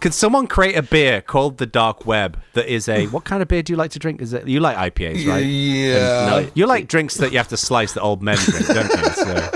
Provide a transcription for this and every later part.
Could someone create a beer called the Dark Web that is a... What kind of beer do you like to drink? Is it you like IPAs, right? Yeah. No, you like drinks that you have to slice that old men drink, don't you? So.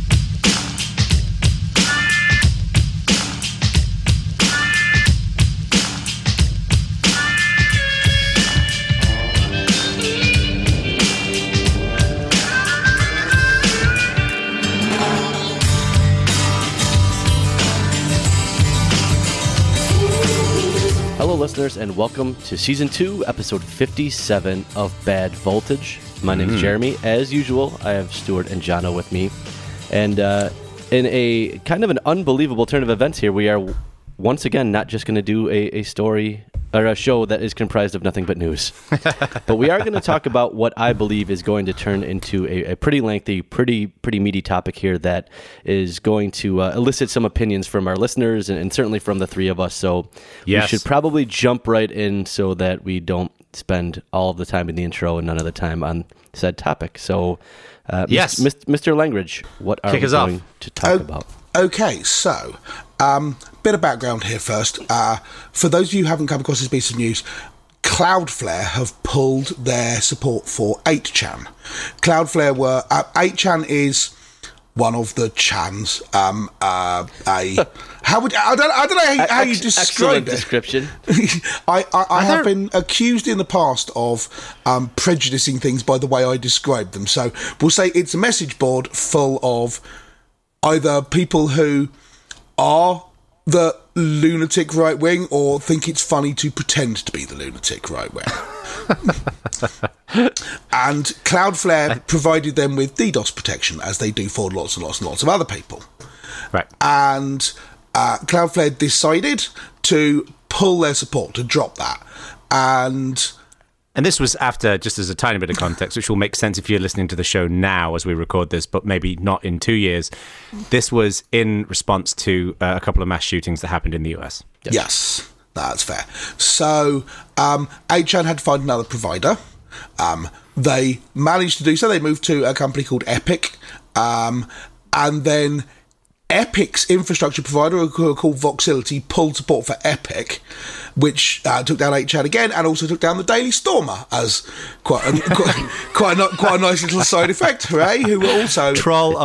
Hello, listeners, and welcome to Season 2, Episode 57 of Bad Voltage. My name is Jeremy. As usual, I have Stuart and Jono with me. And in a kind of an unbelievable turn of events here, we are once again not just going to do a story or a show that is comprised of nothing but news. But we are going to talk about what I believe is going to turn into a pretty lengthy, pretty meaty topic here that is going to elicit some opinions from our listeners and certainly from the three of us. So we should probably jump right in so that we don't spend all of the time in the intro and none of the time on said topic. So, Mr. Langridge, what are we going to talk about? Okay, so, bit of background here first. For those of you who haven't come across this piece of news, Cloudflare have pulled their support for 8chan. Cloudflare were... 8chan is one of the chans. I don't know how you describe it. Description. I have been accused in the past of prejudicing things by the way I describe them. So we'll say it's a message board full of either people who are the lunatic right wing or think it's funny to pretend to be the lunatic right wing. And Cloudflare provided them with DDoS protection, as they do for lots and lots and lots of other people. Right. And Cloudflare decided to pull their support, to drop that. And this was after, just as a tiny bit of context, which will make sense if you're listening to the show now as we record this, but maybe not in 2 years. This was in response to a couple of mass shootings that happened in the US. Yes, that's fair. So 8chan had to find another provider. They managed to do so. They moved to a company called Epic. And then Epic's infrastructure provider, who are called Voxility, pulled support for Epic, which took down 8chan again, and also took down the Daily Stormer as quite a nice little side effect. Hooray! Who were also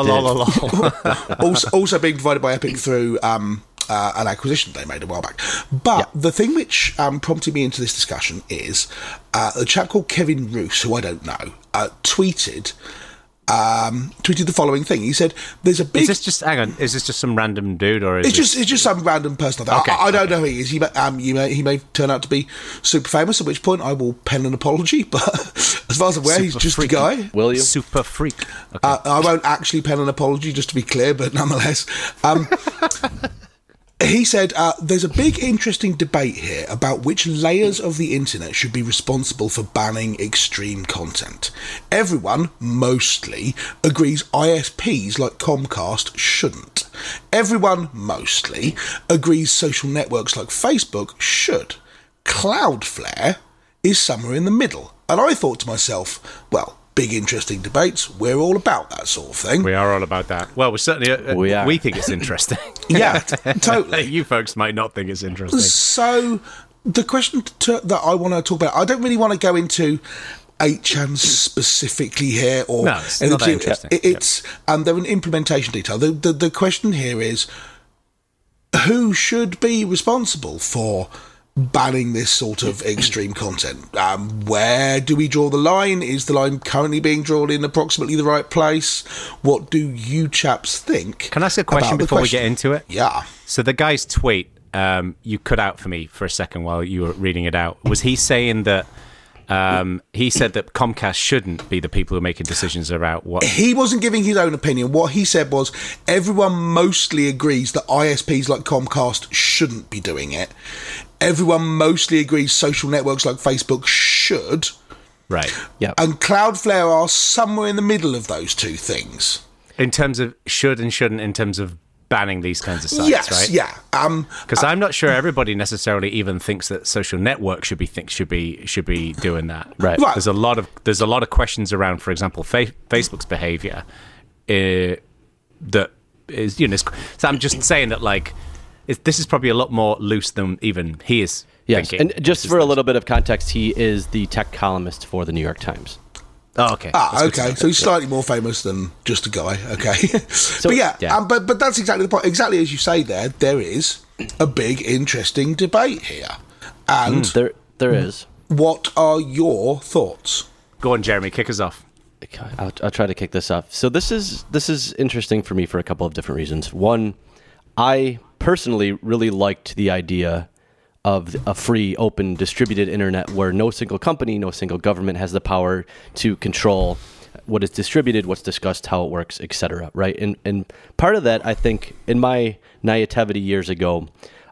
also being provided by Epic through an acquisition they made a while back. But the thing which prompted me into this discussion is a chap called Kevin Roos, who I don't know, tweeted the following thing. He said, "There's a big." Is this just some random dude, or it's just some random person? Okay, I don't know who he is. He may turn out to be super famous. At which point, I will pen an apology. But as far as I'm aware, he's just a guy. Will you? Super freak. Okay. I won't actually pen an apology, just to be clear. But nonetheless. He said, there's a big interesting debate here about which layers of the internet should be responsible for banning extreme content. Everyone, mostly, agrees ISPs like Comcast shouldn't. Everyone, mostly, agrees social networks like Facebook should. Cloudflare is somewhere in the middle. And I thought to myself, well, big interesting debates. We're all about that sort of thing. We are all about that. Well, we certainly we think it's interesting. Yeah, totally. You folks might not think it's interesting. So the question that I want to talk about, I don't really want to go into 8chan specifically here, or no, it's not that interesting. It's they're an implementation detail. The question here is, who should be responsible for banning this sort of extreme content? Where do we draw the line? Is the line currently being drawn in approximately the right place? What do you chaps think? Can I ask a question before we get into it? Yeah. So the guy's tweet, you cut out for me for a second while you were reading it out. Was he saying that he said that Comcast shouldn't be the people who are making decisions about what... He wasn't giving his own opinion. What he said was, everyone mostly agrees that ISPs like Comcast shouldn't be doing it. Everyone mostly agrees social networks like Facebook should. Right. Yeah. And Cloudflare are somewhere in the middle of those two things. In terms of should and shouldn't, in terms of banning these kinds of sites, yes, right? Yeah. Because I'm not sure everybody necessarily even thinks that social networks should be doing that. Right. There's a lot of questions around, for example, Facebook's behavior that is, so I'm just saying that, like, this is probably a lot more loose than even he is thinking. And just for a little bit of context, he is the tech columnist for the New York Times. Oh, okay. Okay. So he's slightly more famous than just a guy. Okay. So, but that's exactly the point. Exactly as you say there is a big, interesting debate here. And there is. What are your thoughts? Go on, Jeremy, kick us off. Okay, I'll try to kick this off. So this is interesting for me for a couple of different reasons. One, I personally really liked the idea of a free, open, distributed internet where no single company, no single government has the power to control what is distributed, what's discussed, how it works, etc. Right? And part of that, I think, in my naivety years ago,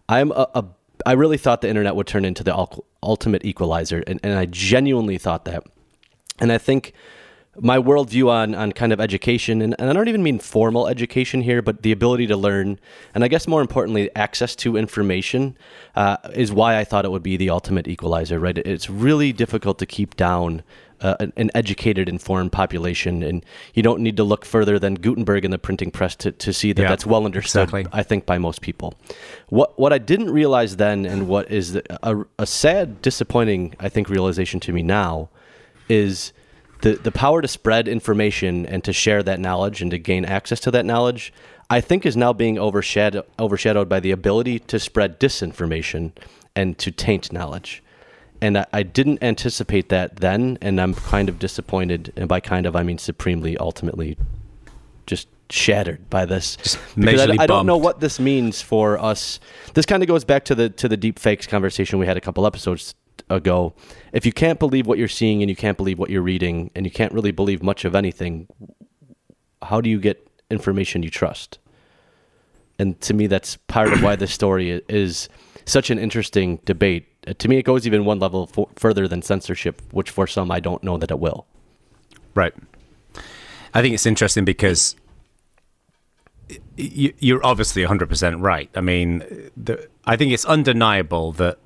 I really thought the internet would turn into the ultimate equalizer, and I genuinely thought that. And I think my worldview on kind of education, and I don't even mean formal education here, but the ability to learn, and I guess more importantly, access to information, is why I thought it would be the ultimate equalizer, right? It's really difficult to keep down an educated, informed population, and you don't need to look further than Gutenberg and the printing press to see that that's well understood, exactly. I think, by most people. What I didn't realize then, and what is a sad, disappointing, I think, realization to me now, is the power to spread information and to share that knowledge and to gain access to that knowledge, I think is now being overshadowed by the ability to spread disinformation and to taint knowledge. And I didn't anticipate that then, and I'm kind of disappointed, and by kind of I mean supremely, ultimately, just shattered by this. Because I don't know what this means for us. This kind of goes back to the deep fakes conversation we had a couple episodes ago. If you can't believe what you're seeing and you can't believe what you're reading and you can't really believe much of anything, how do you get information you trust? And to me, that's part of why this story is such an interesting debate. To me, it goes even one level further than censorship, which for some, I don't know that it will. Right. I think it's interesting because you're obviously 100% right. I mean, I think it's undeniable that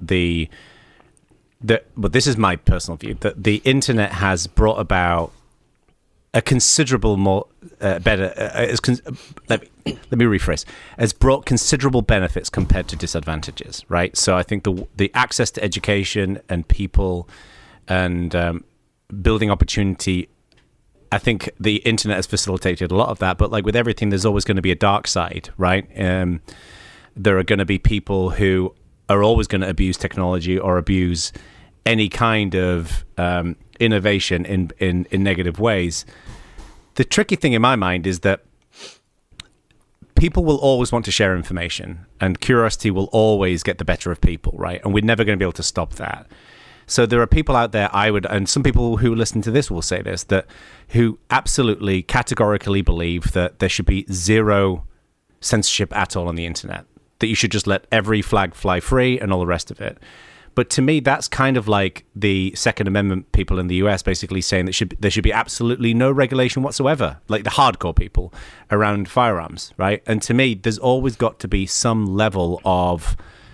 but this is my personal view, that the internet has brought about a considerable more better. Let me rephrase. Has brought considerable benefits compared to disadvantages, right? So I think the access to education and people and building opportunity, I think the internet has facilitated a lot of that. But like with everything, there's always going to be a dark side, right? There are going to be people who are always going to abuse technology or abuse any kind of innovation in negative ways. The tricky thing in my mind is that people will always want to share information, and curiosity will always get the better of people, right? And we're never going to be able to stop that. So there are people out there, and some people who listen to this will say this, who absolutely categorically believe that there should be zero censorship at all on the internet, that you should just let every flag fly free and all the rest of it. But to me, that's kind of like the Second Amendment people in the US basically saying that there should be absolutely no regulation whatsoever, like the hardcore people around firearms, right? And to me, there's always got to be some level of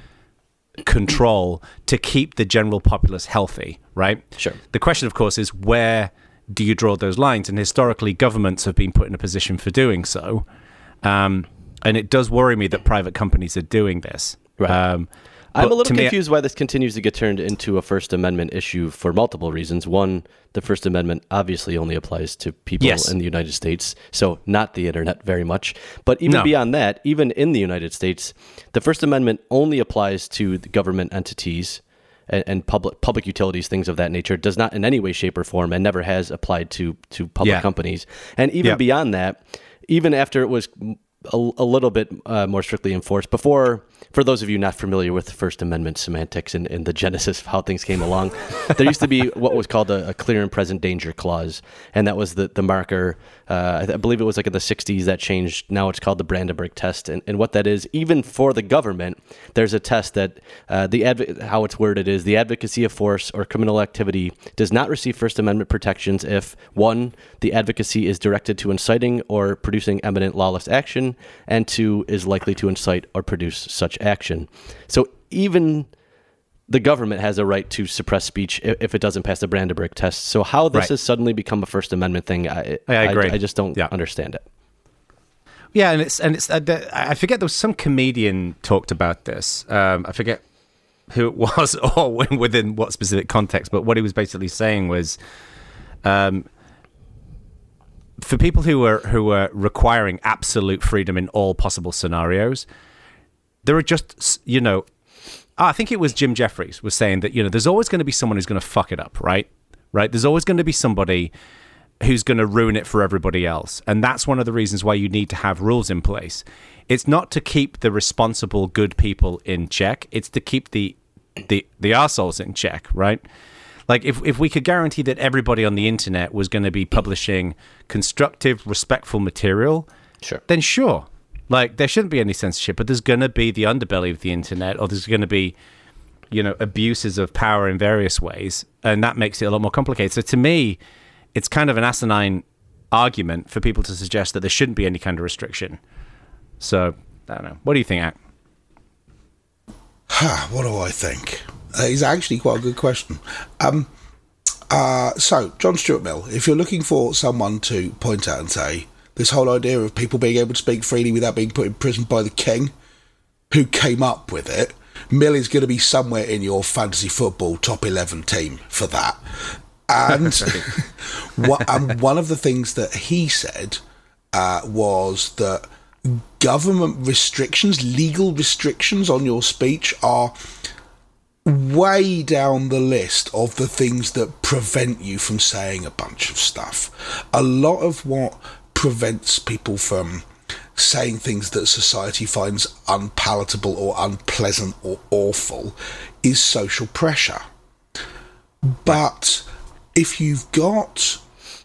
control to keep the general populace healthy, right? Sure. The question, of course, is where do you draw those lines? And historically, governments have been put in a position for doing so. And it does worry me that private companies are doing this. Right. I'm a little confused why this continues to get turned into a First Amendment issue for multiple reasons. One, the First Amendment obviously only applies to people in the United States, so not the internet very much. But even beyond that, even in the United States, the First Amendment only applies to the government entities and public utilities, things of that nature. Does not in any way, shape, or form, and never has applied to public companies. And even beyond that, even after it was a little bit more strictly enforced. Before, for those of you not familiar with First Amendment semantics and the genesis of how things came along, there used to be what was called a clear and present danger clause, and that was the marker. I believe it was like in the 60s that changed. Now it's called the Brandenburg test, and what that is, even for the government, there's a test that how it's worded is the advocacy of force or criminal activity does not receive First Amendment protections if, one, the advocacy is directed to inciting or producing eminent lawless action, and two, is likely to incite or produce such action. So even the government has a right to suppress speech if it doesn't pass the Brandenburg test. So how this has suddenly become a First Amendment thing, I agree. I just don't understand it. Yeah, and it's. I forget, there was some comedian talked about this. I forget who it was or within what specific context, but what he was basically saying was, for people who are requiring absolute freedom in all possible scenarios, there are just, I think it was Jim Jeffries was saying that, there's always going to be someone who's going to fuck it up, right? Right? There's always going to be somebody who's going to ruin it for everybody else. And that's one of the reasons why you need to have rules in place. It's not to keep the responsible, good people in check. It's to keep the arseholes in check, right? Like, if we could guarantee that everybody on the internet was going to be publishing constructive, respectful material, then sure. Like, there shouldn't be any censorship, but there's going to be the underbelly of the internet, or there's going to be, abuses of power in various ways, and that makes it a lot more complicated. So to me, it's kind of an asinine argument for people to suggest that there shouldn't be any kind of restriction. So, I don't know. What do you think, Ak? What do I think? It's actually quite a good question. So, John Stuart Mill, if you're looking for someone to point out and say, this whole idea of people being able to speak freely without being put in prison by the king, who came up with it, Mill is going to be somewhere in your fantasy football top 11 team for that. And one of the things that he said was that government restrictions, legal restrictions on your speech are way down the list of the things that prevent you from saying a bunch of stuff. A lot of what prevents people from saying things that society finds unpalatable or unpleasant or awful is social pressure. But if you've got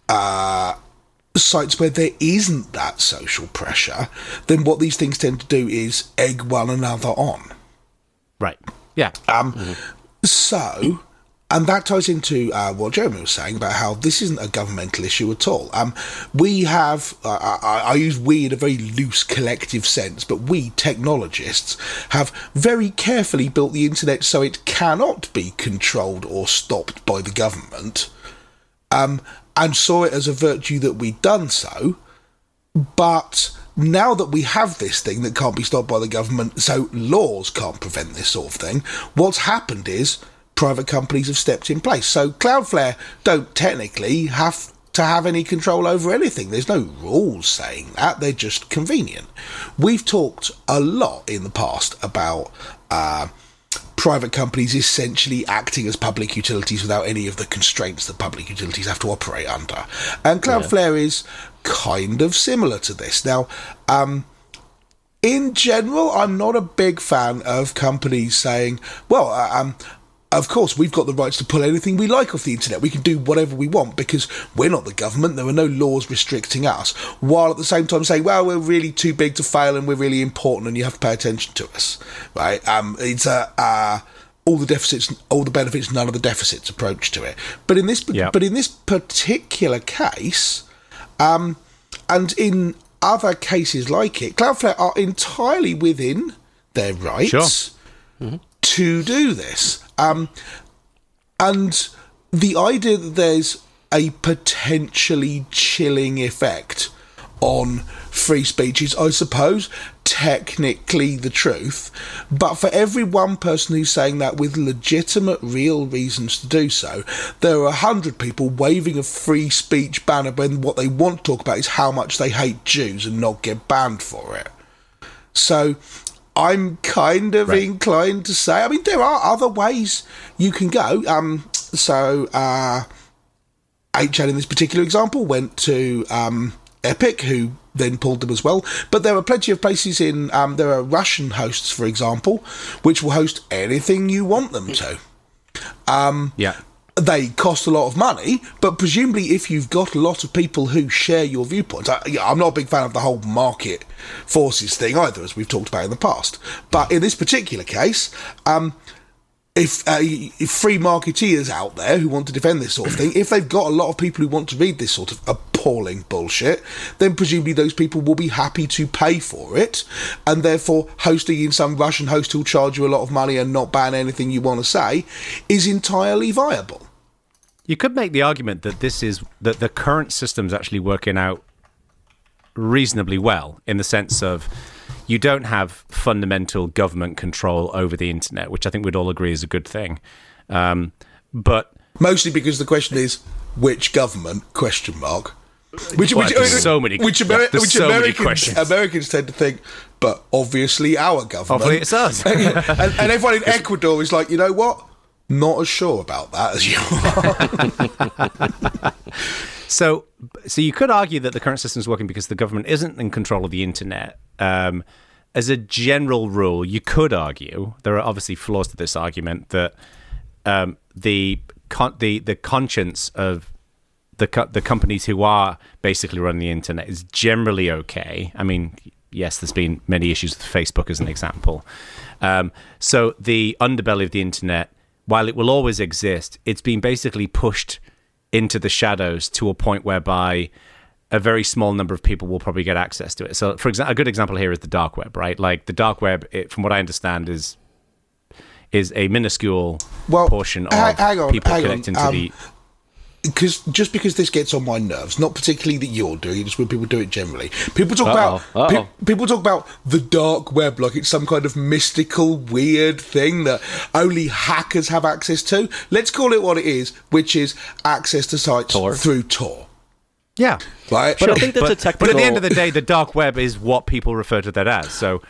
sites where there isn't that social pressure, then what these things tend to do is egg one another on. Right. Yeah. So, and that ties into what Jeremy was saying about how this isn't a governmental issue at all. We have, I use we in a very loose collective sense, but we, technologists, have very carefully built the internet so it cannot be controlled or stopped by the government, and saw it as a virtue that we'd done so. But now that we have this thing that can't be stopped by the government, so laws can't prevent this sort of thing, what's happened is private companies have stepped in place. So Cloudflare don't technically have to have any control over anything. There's no rules saying that. They're just convenient. We've talked a lot in the past about private companies essentially acting as public utilities without any of the constraints that public utilities have to operate under. And Cloudflare is kind of similar to this. Now, in general, I'm not a big fan of companies saying, well, of course, we've got the rights to pull anything we like off the internet. We can do whatever we want because we're not the government. There are no laws restricting us. While at the same time saying, well, we're really too big to fail and we're really important and you have to pay attention to us. Right? It's all the deficits, all the benefits, none of the deficits approach to it. But in this, particular case, and in other cases like it, Cloudflare are entirely within their rights to do this. And the idea that there's a potentially chilling effect on free speech is, I suppose, technically the truth. But for every one person who's saying that with legitimate, real reasons to do so, there are 100 people waving a free speech banner when what they want to talk about is how much they hate Jews and not get banned for it. So I'm kind of inclined to say, I mean, there are other ways you can go. So 8chan in this particular example went to Epic, who then pulled them as well. But there are plenty of places in, there are Russian hosts, for example, which will host anything you want them to. They cost a lot of money, but presumably if you've got a lot of people who share your viewpoints, I'm not a big fan of the whole market forces thing either, as we've talked about in the past. But in this particular case, if free marketeers out there who want to defend this sort of thing, if they've got a lot of people who want to read this sort of appalling bullshit, then presumably those people will be happy to pay for it, and therefore hosting in some Russian host who'll charge you a lot of money and not ban anything you want to say is entirely viable. You could make the argument that this is that the current system's actually working out reasonably well, in the sense of you don't have fundamental government control over the internet, which I think we'd all agree is a good thing. But mostly because the question is, which government? ? Which there's so many questions. Americans tend to think, but obviously our government. Hopefully it's us. and everyone in Ecuador is like, you know what? Not as sure about that as you are. So you could argue that the current system is working because the government isn't in control of the internet. As a general rule, you could argue, there are obviously flaws to this argument, that the conscience of the companies who are basically running the internet is generally okay. I mean, yes, there's been many issues with Facebook as an example. So the underbelly of the internet, while it will always exist, it's been basically pushed into the shadows to a point whereby a very small number of people will probably get access to it. So, for example, a good example here is the dark web, right? Like the dark web, from what I understand, is a minuscule portion of people connecting to the... Because this gets on my nerves, not particularly that you're doing it, just when people do it generally. People talk people talk about the dark web like it's some kind of mystical, weird thing that only hackers have access to. Let's call it what it is, which is access to sites through Tor. Yeah, right. But I think that's a technical. But at the end of the day, the dark web is what people refer to that as. So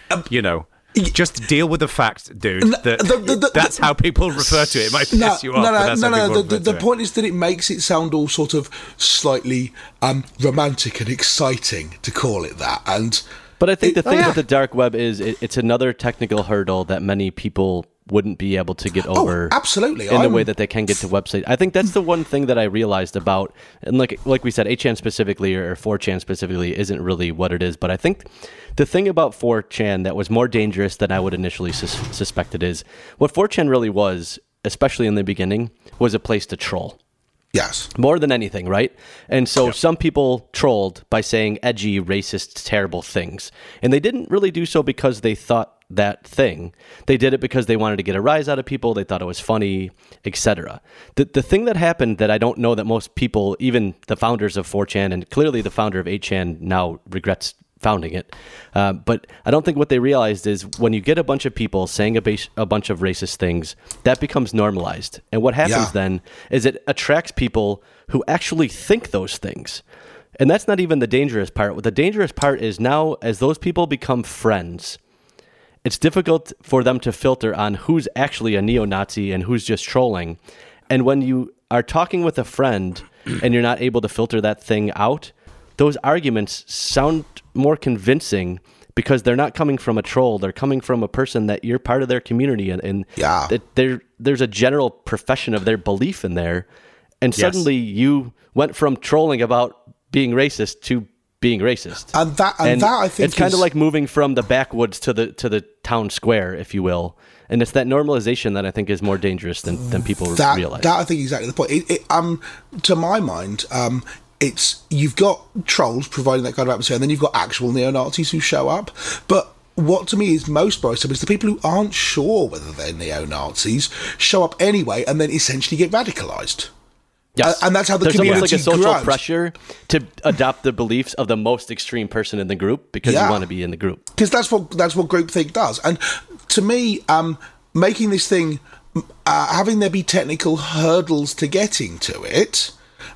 just deal with the fact, dude, that that's how people refer to it. It might piss you off. The point is that it makes it sound all sort of slightly romantic and exciting to call it that. But I think the thing with the dark web is it's another technical hurdle that many people wouldn't be able to get over. Absolutely. In the way that they can get to websites. I think that's the one thing that I realized about, and like we said, 8chan specifically or 4chan specifically isn't really what it is. But I think the thing about 4chan that was more dangerous than I would initially suspected is what 4chan really was, especially in the beginning, was a place to troll. Yes. More than anything, right? And so some people trolled by saying edgy, racist, terrible things. And they didn't really do so because they thought that thing. They did it because they wanted to get a rise out of people. They thought it was funny, etc. The thing that happened that I don't know that most people, even the founders of 4chan, and clearly the founder of 8chan now regrets founding it. But I don't think what they realized is when you get a bunch of people saying a bunch of racist things, that becomes normalized. And what happens then is it attracts people who actually think those things. And that's not even the dangerous part. What the dangerous part is now, as those people become friends, it's difficult for them to filter on who's actually a neo-Nazi and who's just trolling. And when you are talking with a friend and you're not able to filter that thing out, those arguments sound more convincing because they're not coming from a troll. They're coming from a person that you're part of their community, and there's a general profession of their belief in there. And suddenly you went from trolling about being racist to being racist. And that I think it's kind of like moving from the backwoods to the town square, if you will. And it's that normalization that I think is more dangerous than people realize. That I think exactly the point. To my mind, it's you've got trolls providing that kind of atmosphere, and then you've got actual neo-Nazis who show up. But what to me is most worrisome is the people who aren't sure whether they're neo-Nazis show up anyway and then essentially get radicalised. Yes. And that's how the There's community almost like a social grows. pressure to adopt the beliefs of the most extreme person in the group because you want to be in the group. Because that's what groupthink does. And to me, making this thing, having there be technical hurdles to getting to it.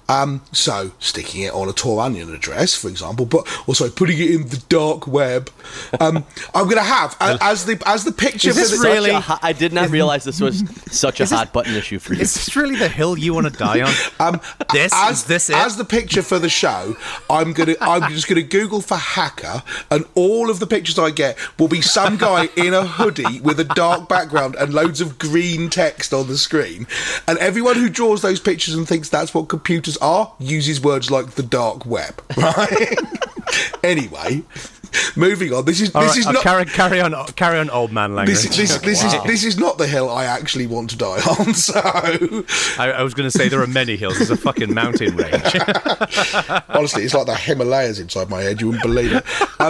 So sticking it on a Tor Onion address, for example, but also putting it in the dark web. I'm going to have as the picture. Is this really? I did not realize this was such a hot button issue for you. Is this really the hill you want to die on? As the picture for the show, I'm just gonna Google for hacker, and all of the pictures I get will be some guy in a hoodie with a dark background and loads of green text on the screen. And everyone who draws those pictures and thinks that's what computers are uses words like the dark web, right? Anyway, moving on. This is not carry on, old man language. This is not the hill I actually want to die on. So I was going to say there are many hills. There's a fucking mountain range. Honestly, it's like the Himalayas inside my head. You wouldn't believe it.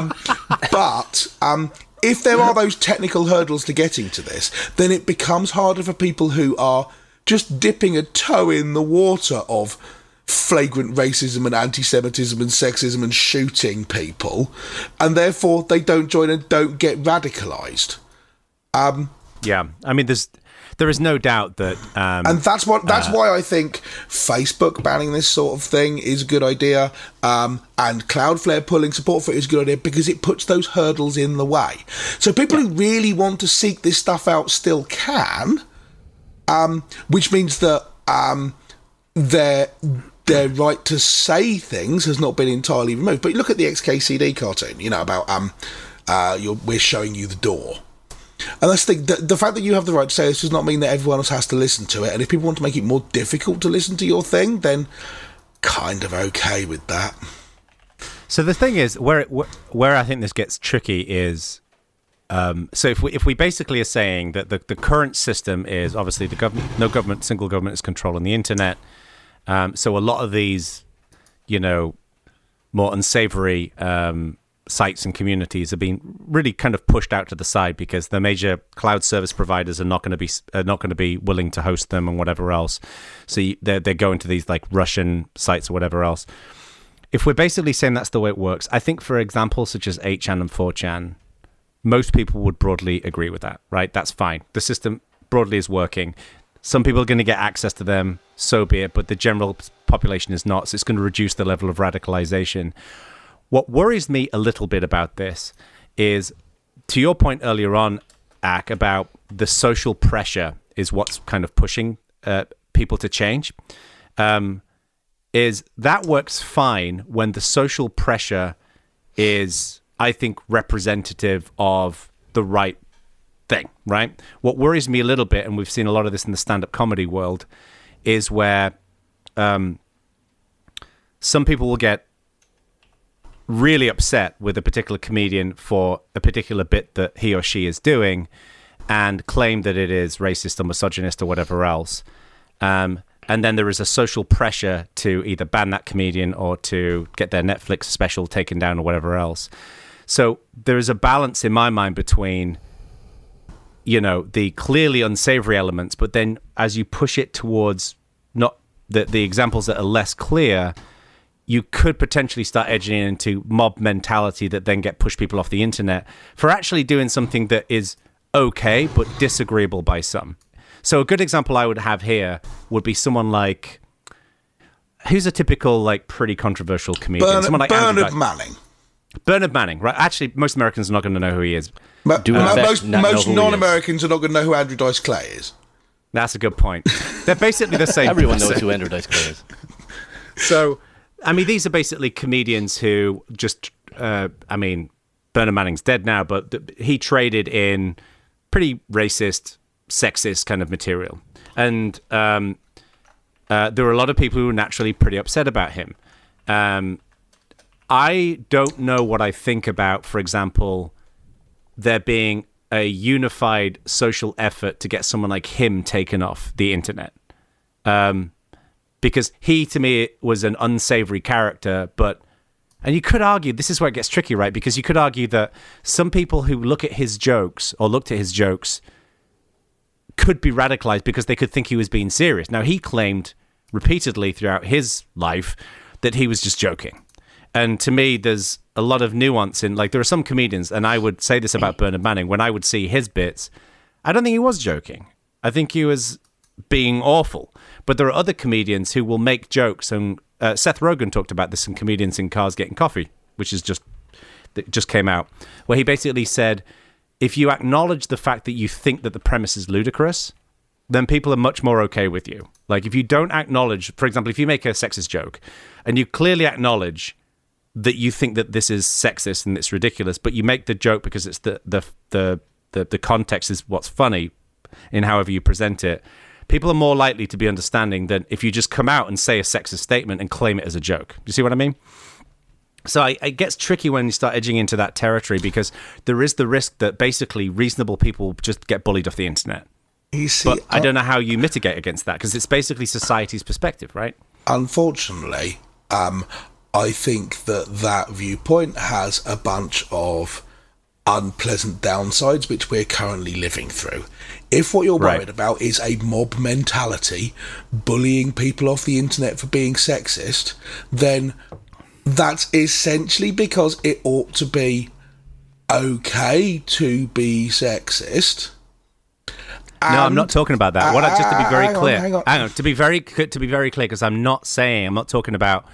But if there are those technical hurdles to getting to this, then it becomes harder for people who are just dipping a toe in the water of flagrant racism and anti-Semitism and sexism and shooting people, and therefore they don't join and don't get radicalised. Yeah, I mean, there is no doubt that, and that's why I think Facebook banning this sort of thing is a good idea, and Cloudflare pulling support for it is a good idea, because it puts those hurdles in the way. So people who really want to seek this stuff out still can, which means that their right to say things has not been entirely removed. But look at the XKCD cartoon, about we're showing you the door. And that's the fact that you have the right to say this does not mean that everyone else has to listen to it. And if people want to make it more difficult to listen to your thing, then kind of okay with that. So the thing is, where I think this gets tricky is, so if we basically are saying that the current system is obviously single government is controlling the internet. So a lot of these, more unsavory sites and communities are being really kind of pushed out to the side because the major cloud service providers are not going to be willing to host them and whatever else. So they're going to these like Russian sites or whatever else. If we're basically saying that's the way it works, I think for examples such as 8chan and 4chan, most people would broadly agree with that, right? That's fine. The system broadly is working. Some people are going to get access to them, so be it, but the general population is not, so it's going to reduce the level of radicalization. What worries me a little bit about this is, to your point earlier on, Ak, about the social pressure is what's kind of pushing people to change, is that works fine when the social pressure is, I think, representative of the right thing, right? What worries me a little bit, and we've seen a lot of this in the stand-up comedy world, is where some people will get really upset with a particular comedian for a particular bit that he or she is doing and claim that it is racist or misogynist or whatever else. And then there is a social pressure to either ban that comedian or to get their Netflix special taken down or whatever else. So there is a balance in my mind between, the clearly unsavory elements, but then as you push it towards not the examples that are less clear, you could potentially start edging into mob mentality that then get pushed people off the internet for actually doing something that is okay, but disagreeable by some. So a good example I would have here would be someone like, who's a typical, like, pretty controversial comedian? Someone like Bernard Manning. Bernard Manning, right? Actually, most Americans are not going to know who he is. Most non-Americans are not going to know who Andrew Dice Clay is. That's a good point. They're basically the same. Everyone knows who Andrew Dice Clay is. So, I mean, these are basically comedians who just, Bernard Manning's dead now, but he traded in pretty racist, sexist kind of material. And there were a lot of people who were naturally pretty upset about him. I don't know what I think about, for example, there being a unified social effort to get someone like him taken off the internet. Because he, to me, was an unsavory character, and you could argue, this is where it gets tricky, right? Because you could argue that some people who looked at his jokes could be radicalized because they could think he was being serious. Now, he claimed repeatedly throughout his life that he was just joking. And to me, there's a lot of nuance in, like, there are some comedians, and I would say this about Bernard Manning, when I would see his bits, I don't think he was joking. I think he was being awful. But there are other comedians who will make jokes, and Seth Rogen talked about this in Comedians in Cars Getting Coffee, which is just came out, where he basically said, if you acknowledge the fact that you think that the premise is ludicrous, then people are much more okay with you. Like, if you don't acknowledge, for example, if you make a sexist joke, and you clearly acknowledge that you think that this is sexist and it's ridiculous, but you make the joke because it's the context is what's funny in however you present it, people are more likely to be understanding than if you just come out and say a sexist statement and claim it as a joke. You see what I mean? So it gets tricky when you start edging into that territory, because there is the risk that basically reasonable people just get bullied off the internet. You see, but I don't know how you mitigate against that, because it's basically society's perspective, right? Unfortunately, I think that viewpoint has a bunch of unpleasant downsides which we're currently living through. If what you're worried about is a mob mentality, bullying people off the internet for being sexist, then that's essentially because it ought to be okay to be sexist. No, I'm not talking about that. Just to be very clear. Hang on. To be very clear, because I'm not talking about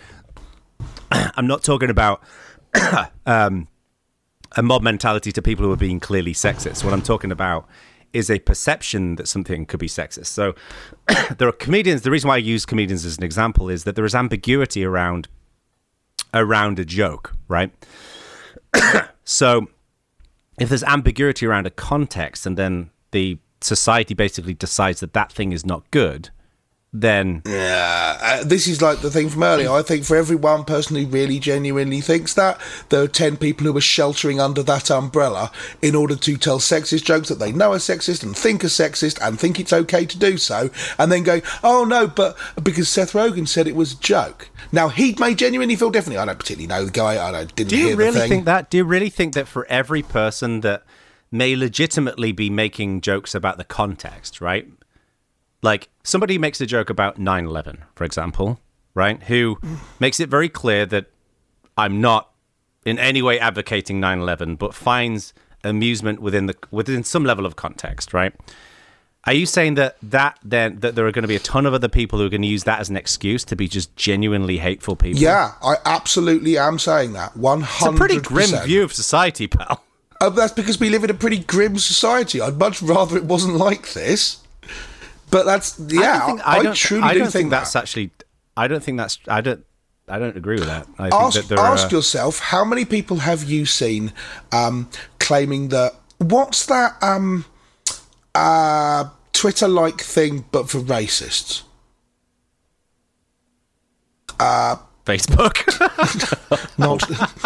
a mob mentality to people who are being clearly sexist. What I'm talking about is a perception that something could be sexist. So there are comedians. The reason why I use comedians as an example is that there is ambiguity around a joke, right? So if there's ambiguity around a context, and then the society basically decides that thing is not good, then this is like the thing from earlier. I think for every one person who really genuinely thinks that, there are 10 people who are sheltering under that umbrella in order to tell sexist jokes that they know are sexist and think are sexist and think it's okay to do so, and then go, oh no, but because Seth Rogen said it was a joke. Now, he may genuinely feel differently. I don't particularly know the guy. Didn't hear the thing. Do you really think that for every person that may legitimately be making jokes about the context, right? Like, somebody makes a joke about 9/11, for example, right? Who makes it very clear that I'm not in any way advocating 9/11, but finds amusement within some level of context, right? Are you saying that there are going to be a ton of other people who are going to use that as an excuse to be just genuinely hateful people? Yeah, I absolutely am saying that. 100%. It's a pretty grim view of society, pal. That's because we live in a pretty grim society. I'd much rather it wasn't like this. But that's I don't think that's actually. I don't agree with that. Ask yourself, how many people have you seen claiming that? What's that Twitter-like thing, but for racists? Facebook. Not.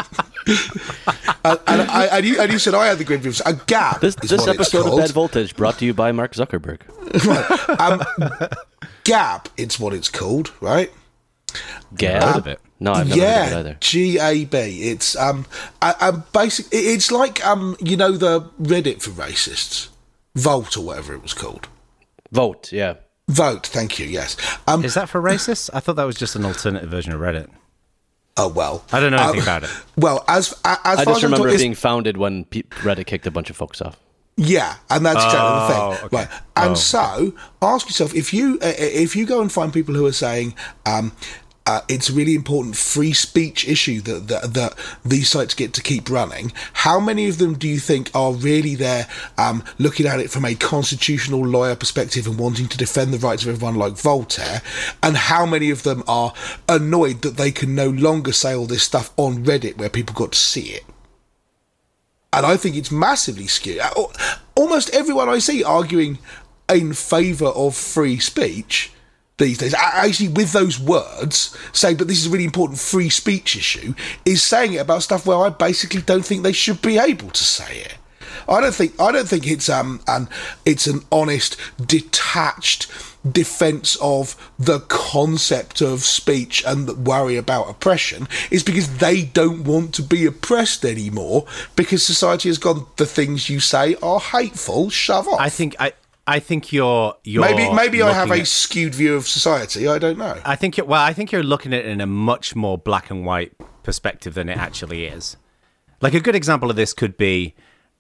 and you said I had the grid views. A Gab. This episode of Bad Voltage brought to you by Mark Zuckerberg. Right. Gab, it's what it's called, right? Gab. No, I've never heard of it either. GAB. It's basically it's like the Reddit for racists, Volt or whatever it was called. Vote, yeah. Vote, thank you. Yes. Is that for racists? I thought that was just an alternative version of Reddit. Oh well, I don't know anything about it. Well, as I just remember it being founded when Reddit kicked a bunch of folks off. Yeah, and that's exactly the thing. Okay. Right. And so, ask yourself, if you go and find people who are saying it's a really important free speech issue that these sites get to keep running, how many of them do you think are really there looking at it from a constitutional lawyer perspective and wanting to defend the rights of everyone like Voltaire, and how many of them are annoyed that they can no longer say all this stuff on Reddit where people got to see it? And I think it's massively skewed. Almost everyone I see arguing in favour of free speech these days, actually with those words, saying, but this is a really important free speech issue, is saying it about stuff where I basically don't think they should be able to say it. I don't think it's an honest, detached defence of the concept of speech and the worry about oppression. Is because they don't want to be oppressed anymore because society has gone, the things you say are hateful, shove off. I think you're maybe I have a skewed view of society. I don't know. I think you're looking at it in a much more black and white perspective than it actually is. Like, a good example of this could be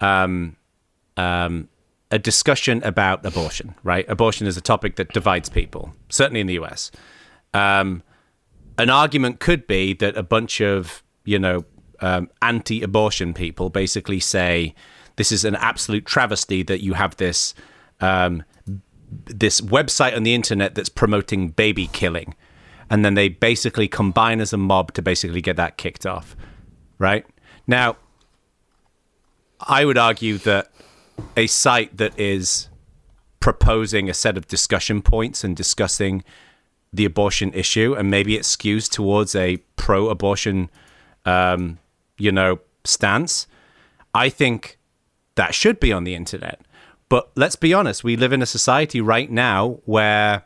a discussion about abortion, right? Abortion is a topic that divides people, certainly in the US. An argument could be that a bunch of, anti-abortion people basically say this is an absolute travesty that you have this website on the internet that's promoting baby killing. And then they basically combine as a mob to basically get that kicked off, right? Now, I would argue that a site that is proposing a set of discussion points and discussing the abortion issue, and maybe it skews towards a pro-abortion, stance, I think that should be on the internet. But let's be honest, we live in a society right now where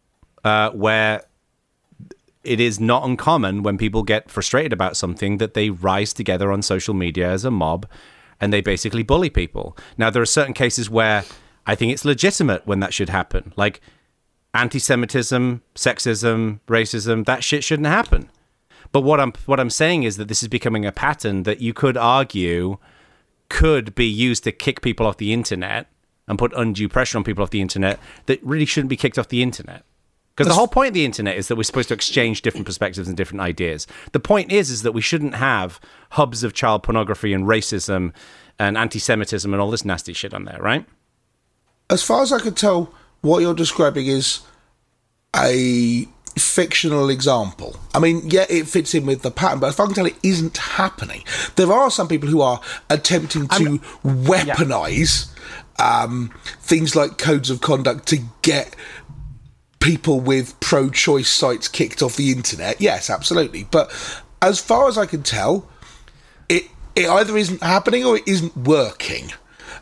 it is not uncommon when people get frustrated about something that they rise together on social media as a mob and they basically bully people. Now, there are certain cases where I think it's legitimate when that should happen, like anti-Semitism, sexism, racism. That shit shouldn't happen. But what I'm saying is that this is becoming a pattern that you could argue could be used to kick people off the internet and put undue pressure on people off the internet that really shouldn't be kicked off the internet. Because the whole point of the internet is that we're supposed to exchange different perspectives and different ideas. The point is that we shouldn't have hubs of child pornography and racism and anti-Semitism and all this nasty shit on there, right? As far as I could tell, what you're describing is a fictional example. I mean, yeah, it fits in with the pattern, but as far as I can tell, it isn't happening. There are some people who are attempting to weaponize things like codes of conduct to get people with pro-choice sites kicked off the internet. Yes, absolutely. But as far as I can tell, it either isn't happening or it isn't working.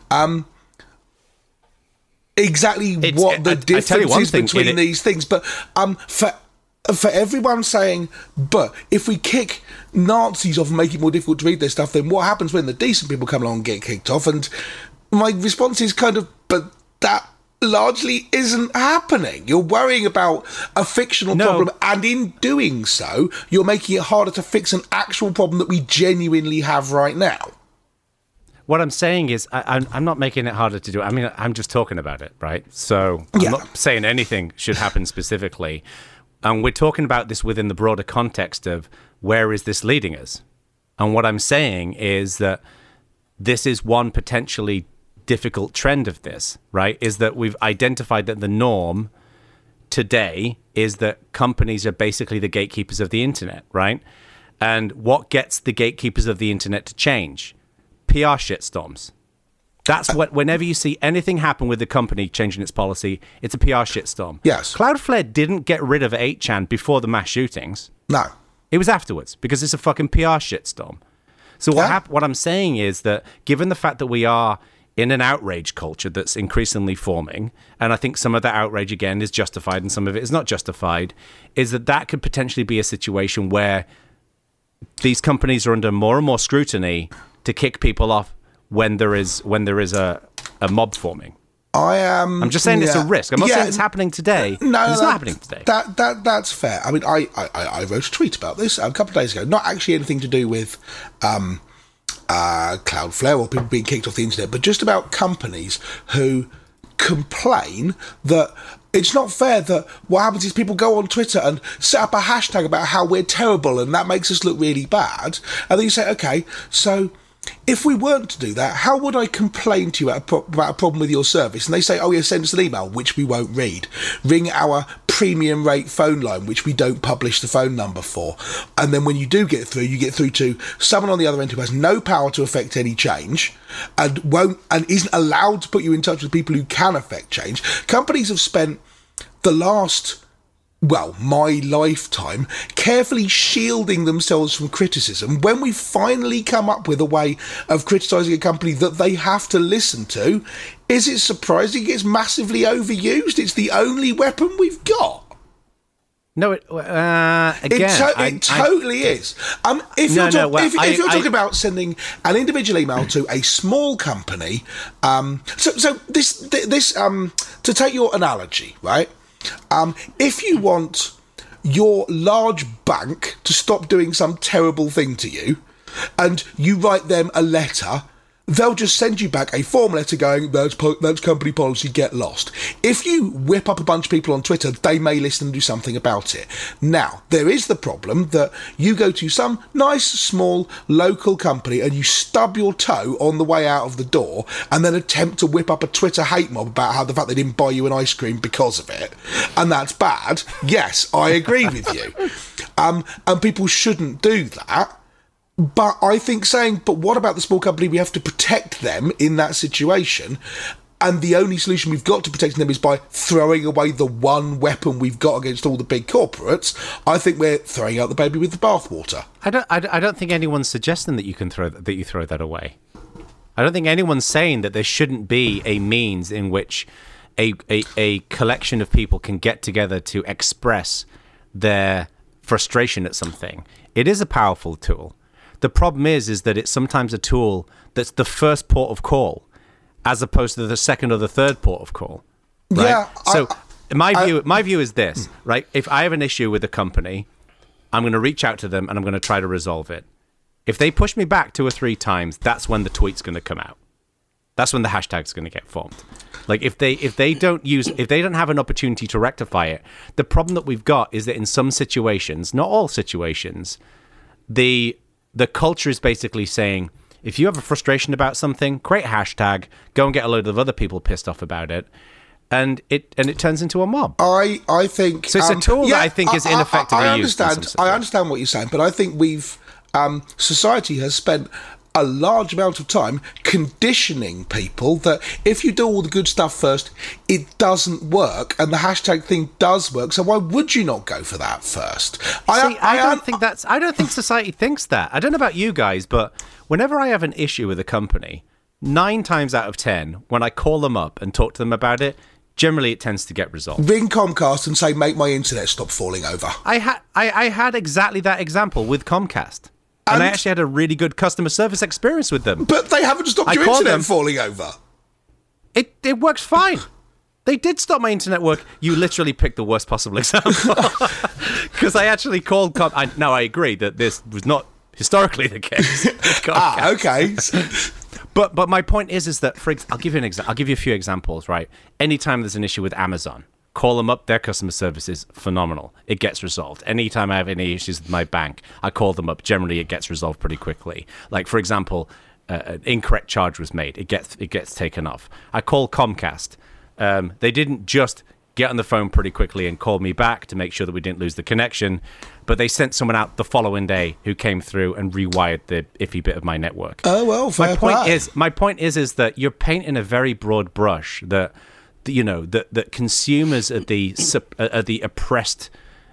Exactly what the difference is between these things. But for everyone saying, but if we kick Nazis off and make it more difficult to read their stuff, then what happens when the decent people come along and get kicked off? And my response is kind of, but that largely isn't happening. You're worrying about a fictional problem, and in doing so, you're making it harder to fix an actual problem that we genuinely have right now. What I'm saying is, I'm not making it harder to do. I mean, I'm just talking about it, right? So I'm not saying anything should happen specifically. And we're talking about this within the broader context of where is this leading us? And what I'm saying is that this is one potentially difficult trend of this, right? Is that we've identified that the norm today is that companies are basically the gatekeepers of the internet, right? And what gets the gatekeepers of the internet to change? PR shitstorms. That's what, whenever you see anything happen with the company changing its policy, it's a PR shitstorm. Yes. Cloudflare didn't get rid of 8chan before the mass shootings. No. It was afterwards, because it's a fucking PR shitstorm. So what I'm saying is that given the fact that we are in an outrage culture that's increasingly forming, and I think some of that outrage, again, is justified and some of it is not justified, is that could potentially be a situation where these companies are under more and more scrutiny to kick people off when there is a mob forming. I'm just saying it's a risk. I'm not saying it's happening today. No, it's not happening today. That's fair. I mean, I wrote a tweet about this a couple of days ago. Not actually anything to do with Cloudflare or people being kicked off the internet, but just about companies who complain that it's not fair that what happens is people go on Twitter and set up a hashtag about how we're terrible and that makes us look really bad. And then you say, okay, so if we weren't to do that, how would I complain to you about a problem with your service? And they say, oh yeah, send us an email, which we won't read. Ring our premium rate phone line, which we don't publish the phone number for. And then when you do get through, you get through to someone on the other end who has no power to affect any change and isn't allowed to put you in touch with people who can affect change. Companies have spent the last, my lifetime, carefully shielding themselves from criticism. When we finally come up with a way of criticising a company that they have to listen to, is it surprising it's massively overused? It's the only weapon we've got. No, again, it totally is. If you're talking about sending an individual email to a small company, so this to take your analogy, right? If you want your large bank to stop doing some terrible thing to you, and you write them a letter, they'll just send you back a form letter going, that's company policy, get lost. If you whip up a bunch of people on Twitter, they may listen and do something about it. Now, there is the problem that you go to some nice, small, local company and you stub your toe on the way out of the door and then attempt to whip up a Twitter hate mob about how the fact they didn't buy you an ice cream because of it. And that's bad. Yes, I agree with you. And people shouldn't do that. But I think but what about the small company? We have to protect them in that situation. And the only solution we've got to protecting them is by throwing away the one weapon we've got against all the big corporates. I think we're throwing out the baby with the bathwater. I don't think anyone's suggesting that you throw that away. I don't think anyone's saying that there shouldn't be a means in which a collection of people can get together to express their frustration at something. It is a powerful tool. The problem is that it's sometimes a tool that's the first port of call, as opposed to the second or the third port of call. Right? Yeah. So my view is this, right? If I have an issue with a company, I'm going to reach out to them and I'm going to try to resolve it. If they push me back 2 or 3 times, that's when the tweet's going to come out. That's when the hashtag's going to get formed. Like if they don't have an opportunity to rectify it, the problem that we've got is that in some situations, not all situations, the culture is basically saying, if you have a frustration about something, create a hashtag, go and get a load of other people pissed off about it. And it turns into a mob. I think so. It's a tool that I think is ineffectively used. I understand what you're saying, but I think we've society has spent a large amount of time conditioning people that if you do all the good stuff first, it doesn't work, and the hashtag thing does work. So why would you not go for that first? I don't think society thinks that. I don't know about you guys, but whenever I have an issue with a company, 9 times out of 10, when I call them up and talk to them about it, generally it tends to get resolved. Ring Comcast and say, make my internet stop falling over. I had exactly that example with Comcast. And I actually had a really good customer service experience with them. But they haven't stopped your internet falling over. It works fine. They did stop my internet work. You literally picked the worst possible example. Because I actually called Now, I agree that this was not historically the case. Okay. But my point is that, I'll give you a few examples, right? Anytime there's an issue with Amazon, call them up, their customer service is phenomenal. It gets resolved. Anytime I have any issues with my bank, I call them up. Generally, it gets resolved pretty quickly. Like, for example, an incorrect charge was made. It gets taken off. I call Comcast. They didn't just get on the phone pretty quickly and call me back to make sure that we didn't lose the connection, but they sent someone out the following day who came through and rewired the iffy bit of my network. Oh, well, fair play. My point is that you're painting a very broad brush that that consumers are the oppressed,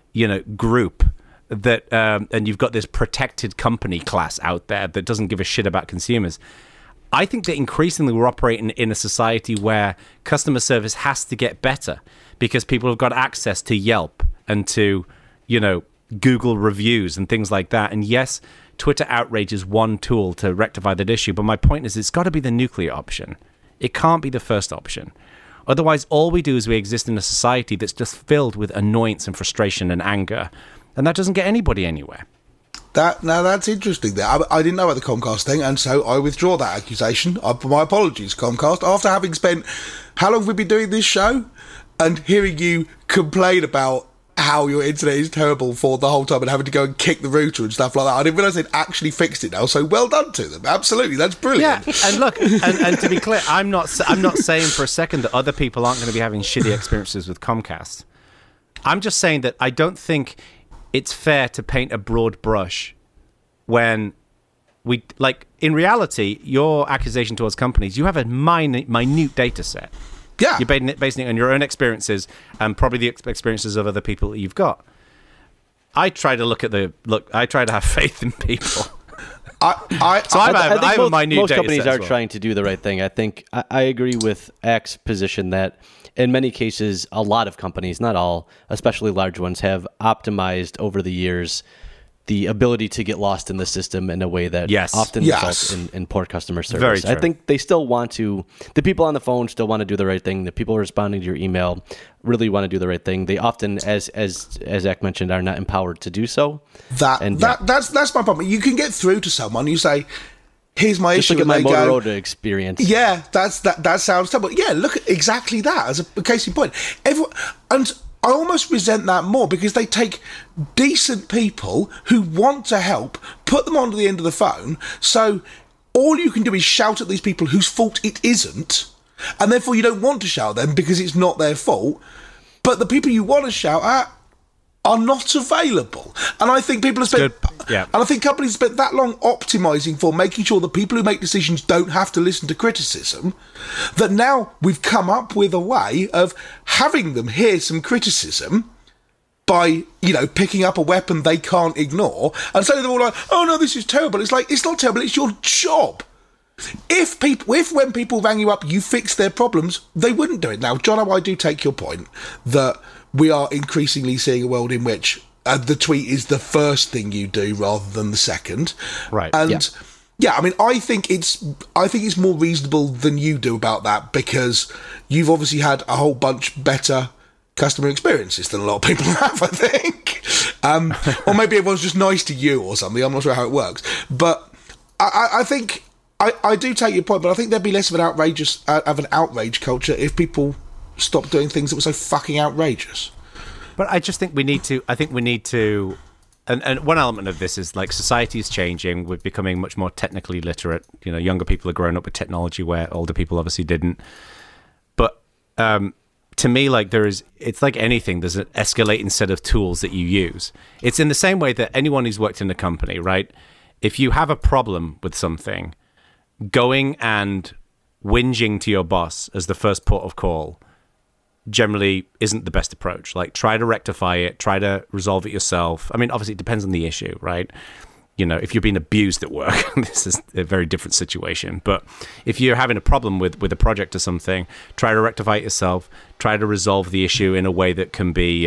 group that, and you've got this protected company class out there that doesn't give a shit about consumers. I think that increasingly we're operating in a society where customer service has to get better because people have got access to Yelp and to, Google reviews and things like that. And yes, Twitter outrage is one tool to rectify that issue. But my point is it's got to be the nuclear option. It can't be the first option. Otherwise, all we do is we exist in a society that's just filled with annoyance and frustration and anger. And that doesn't get anybody anywhere. That's interesting there. I didn't know about the Comcast thing, and so I withdraw that accusation. My apologies, Comcast. After having spent, how long have we been doing this show? And hearing you complain about how your internet is terrible for the whole time and having to go and kick the router and stuff like that. I didn't realise they'd actually fixed it now, so well done to them. Absolutely, that's brilliant. Yeah, and look, and to be clear, I'm not saying for a second that other people aren't going to be having shitty experiences with Comcast. I'm just saying that I don't think it's fair to paint a broad brush when we, in reality, your accusation towards companies, you have a minute data set. Yeah. You're basing it on your own experiences and probably the experiences of other people that you've got. I try to have faith in people. I think most companies are trying to do the right thing. I think I agree with Ack's position that in many cases, a lot of companies, not all, especially large ones, have optimized over the years the ability to get lost in the system in a way that often results in poor customer service. Very true. I think they still want to, the people on the phone still want to do the right thing. The people responding to your email really want to do the right thing. They often, as Ack mentioned, are not empowered to do so. That's my problem. You can get through to someone, you say, here's my issue. Look at my Motorola experience. Yeah, that sounds terrible. Yeah, look at exactly that as a case in point. And I almost resent that more because they take decent people who want to help, put them onto the end of the phone, so all you can do is shout at these people whose fault it isn't, and therefore you don't want to shout at them because it's not their fault, but the people you want to shout at are not available. And I think people have spent, and I think companies spent that long optimising for making sure that people who make decisions don't have to listen to criticism, that now we've come up with a way of having them hear some criticism by, picking up a weapon they can't ignore, and so they're all like, oh no, this is terrible. It's like, it's not terrible, it's your job. If when people rang you up, you fixed their problems, they wouldn't do it. Now, Jono, I do take your point that we are increasingly seeing a world in which the tweet is the first thing you do rather than the second. Right. And Yeah, I mean, I think it's more reasonable than you do about that, because you've obviously had a whole bunch better customer experiences than a lot of people have, I think. Or maybe everyone's just nice to you or something. I'm not sure how it works. But I think I do take your point, but I think there'd be less of an outrage culture if people stopped doing things that were so fucking outrageous. But I just think we need to. And one element of this is, like, society is changing. We're becoming much more technically literate. You know, younger people are growing up with technology where older people obviously didn't. But to me, like, it's like anything. There's an escalating set of tools that you use. It's in the same way that anyone who's worked in a company, right? If you have a problem with something, going and whinging to your boss as the first port of call generally isn't the best approach. Like, try to rectify it, try to resolve it yourself. I mean, obviously it depends on the issue, right? You know, if you're being abused at work, this is a very different situation. But if you're having a problem with a project or something, try to rectify it yourself, try to resolve the issue in a way that can be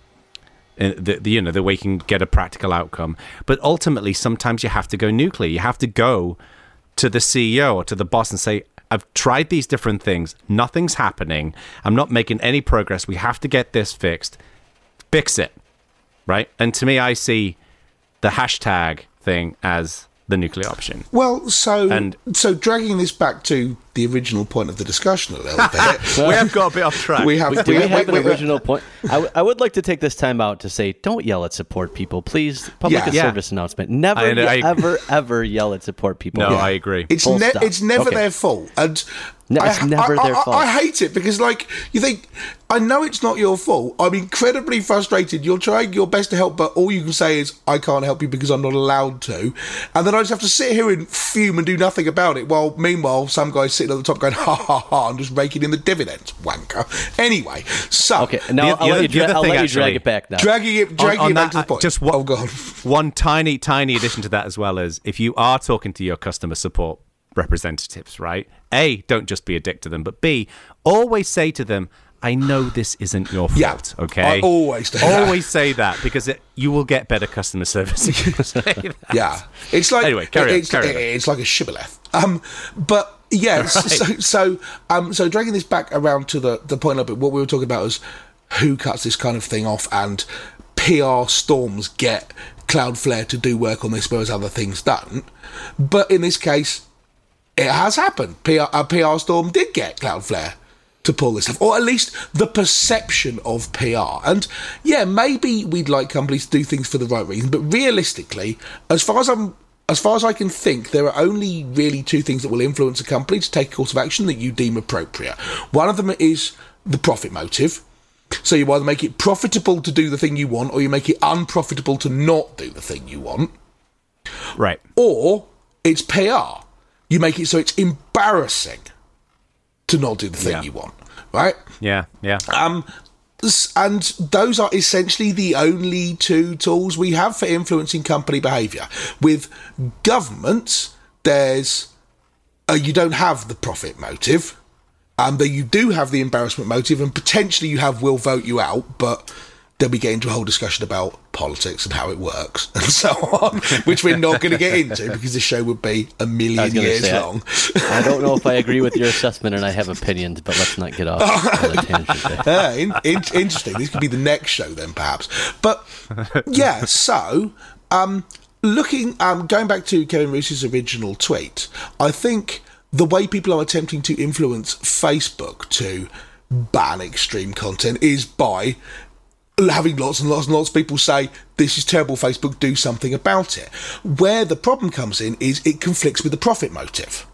the way you can get a practical outcome. But ultimately, sometimes you have to go nuclear. You have to go to the CEO or to the boss and say, I've tried these different things. Nothing's happening. I'm not making any progress. We have to get this fixed. Fix it, right? And to me, I see the hashtag thing as the nuclear option. Well, so dragging this back to the original point of the discussion a little bit. We have got a bit off track. Do we have an original point? I would like to take this time out to say, don't yell at support people, please. Public service announcement. Never, ever yell at support people. No, I agree. It's never their fault. And it's never their fault. I hate it because, like, you think, I know it's not your fault. I'm incredibly frustrated. You're trying your best to help, but all you can say is, I can't help you because I'm not allowed to. And then I just have to sit here and fume and do nothing about it, while meanwhile some guy's sitting at the top going, ha ha ha, and just raking in the dividends, wanker. Anyway, so... Okay, now I'll let you drag it back now. Dragging it back to the point. Just one tiny addition to that as well is, if you are talking to your customer support representatives, right? A, don't just be a dick to them, but B, always say to them, I know this isn't your fault, okay? I always say that. Always say that, because you will get better customer service if you say that. Yeah. It's like... Anyway, carry on. It's like a shibboleth. But, yeah, right. So dragging this back around to the point of it, what we were talking about is who cuts this kind of thing off, and PR storms get Cloudflare to do work on this, whereas other things don't. But in this case, it has happened. A PR storm did get Cloudflare to pull this stuff, or at least the perception of PR. And yeah, maybe we'd like companies to do things for the right reason, but realistically, as far as I can think, there are only really two things that will influence a company to take a course of action that you deem appropriate. One of them is the profit motive. So you either make it profitable to do the thing you want, or you make it unprofitable to not do the thing you want. Right. Or it's PR. You make it so it's embarrassing to not do the thing you want, right? Yeah. And those are essentially the only two tools we have for influencing company behaviour. With governments, there's you don't have the profit motive, though you do have the embarrassment motive, and potentially you have we'll vote you out, but then we get into a whole discussion about politics and how it works and so on, which we're not going to get into because this show would be a million years long. I don't know if I agree with your assessment, and I have opinions, but let's not get off on a tangent there. Interesting. This could be the next show then, perhaps. But yeah, so going back to Kevin Roos's original tweet, I think the way people are attempting to influence Facebook to ban extreme content is by having lots and lots of people say, this is terrible, Facebook, do something about it. Where the problem comes in is it conflicts with the profit motive.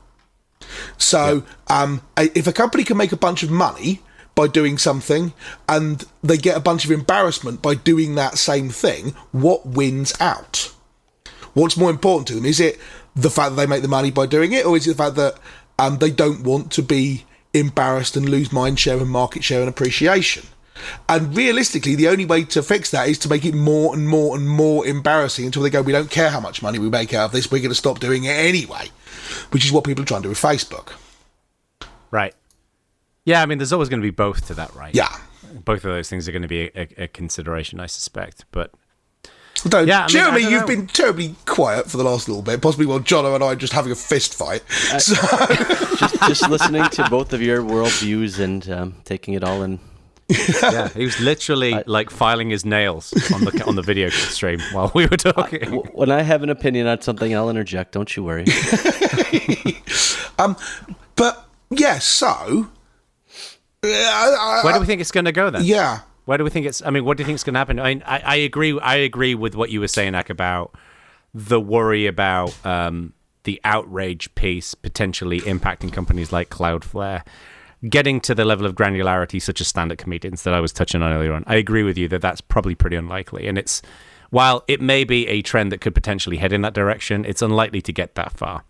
So if a company can make a bunch of money by doing something and they get a bunch of embarrassment by doing that same thing, what wins out? What's more important to them? Is it the fact that they make the money by doing it, or is it the fact that they don't want to be embarrassed and lose mind share and market share and appreciation? And realistically, the only way to fix that is to make it more and more and more embarrassing until they go, we don't care how much money we make out of this, we're going to stop doing it anyway, which is what people are trying to do with Facebook. Right. Yeah, I mean, there's always going to be both to that, right? Yeah. Both of those things are going to be a consideration, I suspect. But Although, Yeah, I mean, Jeremy, I don't you've know. been terribly quiet for the last little bit, possibly while Jono and I are just having a fist fight. Just listening to both of your worldviews and taking it all in. Yeah, he was literally like filing his nails on the video stream while we were talking. When I have an opinion on something, I'll interject. Don't you worry. But, yeah, so... Where do we think it's going to go then? Yeah. Where do we think it's? I mean, what do you think is going to happen? I mean, I agree. I agree with what you were saying, Ak, about the worry about the outrage piece potentially impacting companies like Cloudflare, getting to the level of granularity such as stand-up comedians that I was touching on earlier on. I agree with you that that's probably pretty unlikely, and it's while it may be a trend that could potentially head in that direction, it's unlikely to get that far.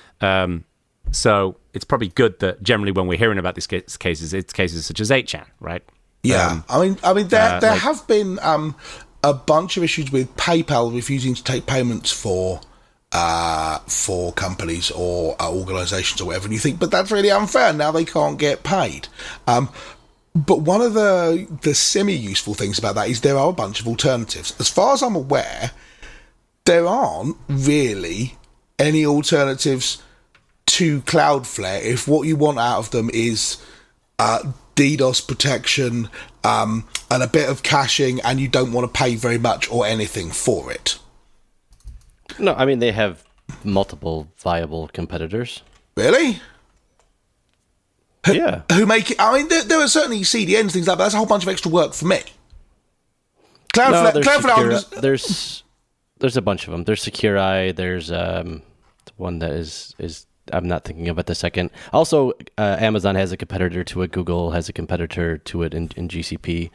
So it's probably good that generally when we're hearing about these cases, it's cases such as 8chan, right? Yeah, I mean, there have been a bunch of issues with PayPal refusing to take payments for companies or organisations or whatever, and you think, but that's really unfair. Now they can't get paid. But one of the semi-useful things about that is there are a bunch of alternatives. As far as I'm aware, there aren't really any alternatives to Cloudflare if what you want out of them is DDoS protection and a bit of caching, and you don't want to pay very much or anything for it. No, I mean, they have multiple viable competitors. Really? Yeah. Who make it? I mean, there are certainly CDNs, things like that, but that's a whole bunch of extra work for me. Cloudflare, there's a bunch of them. There's Secure-Eye. There's one that is I'm not thinking of it the second. Also, Amazon has a competitor to it. Google has a competitor to it in GCP.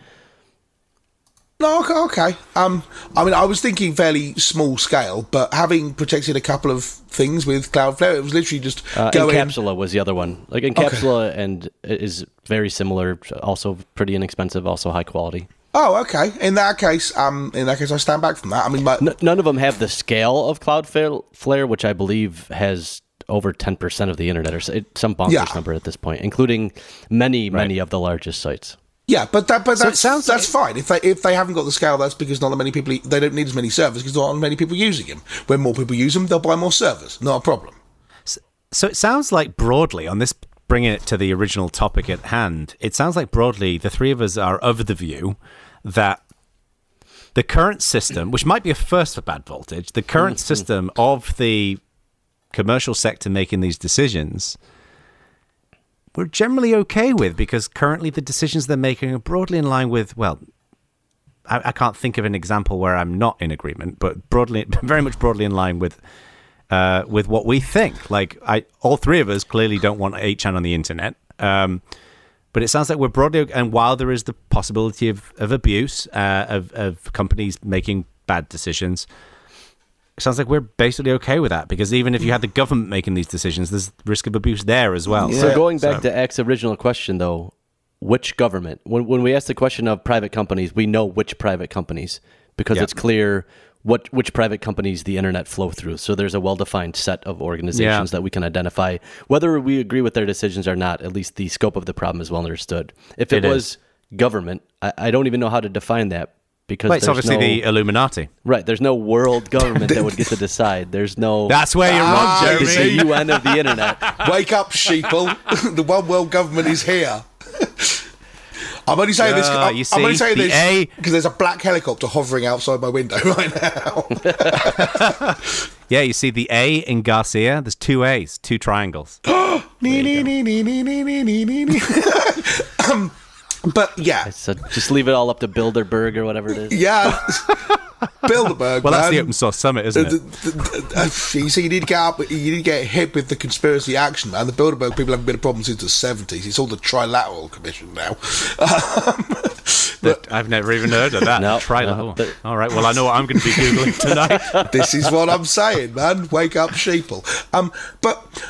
No, okay. I mean, I was thinking fairly small scale, but having protected a couple of things with Cloudflare, it was literally just go Encapsula was the other one. Like Encapsula and is very similar, also pretty inexpensive, also high quality. Oh, okay. In that case, I stand back from that. I mean, none of them have the scale of Cloudflare, which I believe has over 10% of the internet, or some bonkers number at this point, including many of the largest sites. Yeah, but that's fine. If they haven't got the scale, that's because not that many people. They don't need as many servers because not many people using them. When more people use them, they'll buy more servers. Not a problem. So it sounds like broadly on this, bringing it to the original topic at hand, it sounds like broadly the three of us are of the view that the current system, which might be a first for Bad Voltage, the current system of the commercial sector making these decisions, we're generally okay with, because currently the decisions they're making are broadly in line with, well, I can't think of an example where I'm not in agreement, but broadly, very much broadly in line with what we think. Like, all three of us clearly don't want 8chan on the internet, but it sounds like we're broadly, and while there is the possibility of abuse, of companies making bad decisions, it sounds like we're basically okay with that, because even if you had the government making these decisions, there's risk of abuse there as well. Yeah. So going back to Ak's original question, though, which government? When we ask the question of private companies, we know which private companies, because it's clear which private companies the internet flow through. So there's a well-defined set of organizations that we can identify. Whether we agree with their decisions or not, at least the scope of the problem is well understood. If it was government, I don't even know how to define that. Because it's obviously the Illuminati. Right, there's no world government that would get to decide. There's no... That's where you're wrong, Jeremy. It's the UN of the internet. Wake up, sheeple. The one world government is here. I'm only saying this. I'm only saying this because there's a black helicopter hovering outside my window right now. Yeah, you see the A in Garcia. There's two A's, two triangles. But yeah, so just leave it all up to Bilderberg or whatever it is. Yeah, Bilderberg. Well, that's the Open Source Summit, isn't it? You see, you need to get hip with the conspiracy action, man. The Bilderberg people haven't been a problem since the 70s. It's all the Trilateral Commission now. I've never even heard of that. Trilateral. All right. Well, I know what I'm going to be googling tonight. This is what I'm saying, man. Wake up, sheeple. But